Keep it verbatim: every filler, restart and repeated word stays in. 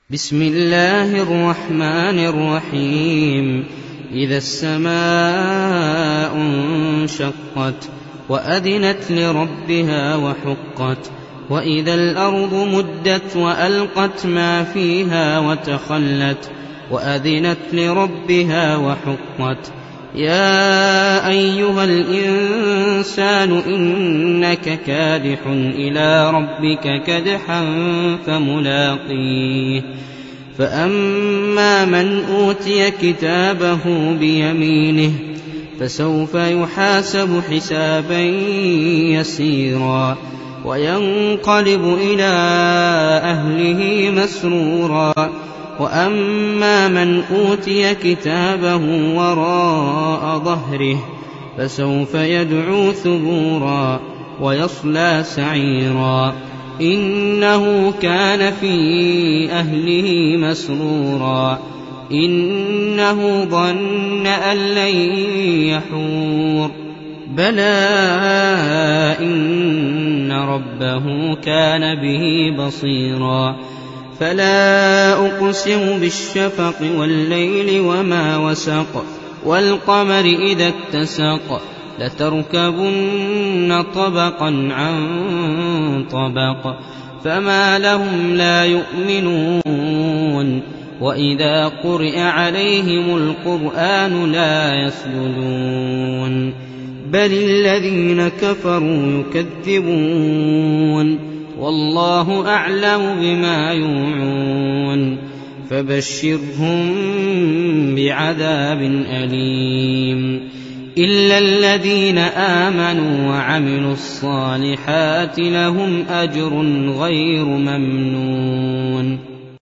بسم الله الرحمن الرحيم. إذا السماء انشقت وأذنت لربها وحقت وإذا الأرض مدت وألقت ما فيها وتخلت وأذنت لربها وحقت يا أيها الإنسان إنك كادح إلى ربك كدحا فملاقيه فأما من أوتي كتابه بيمينه فسوف يحاسب حسابا يسيرا وينقلب إلى أهله مسرورا وأما من أوتي كتابه وراء ظهره فسوف يدعو ثبورا ويصلى سعيرا إنه كان في أهله مسرورا إنه ظن أن لن يحور بلى إن ربه كان به بصيرا فلا أقسم بالشفق والليل وما وسق والقمر إذا اتسق لتركبن طبقا عن طبق فما لهم لا يؤمنون وإذا قرئ عليهم القرآن لا يسجدون بل الذين كفروا يكذبون والله أعلم بما يوعون فبشرهم بعذاب أليم إلا الذين آمنوا وعملوا الصالحات لهم أجر غير ممنون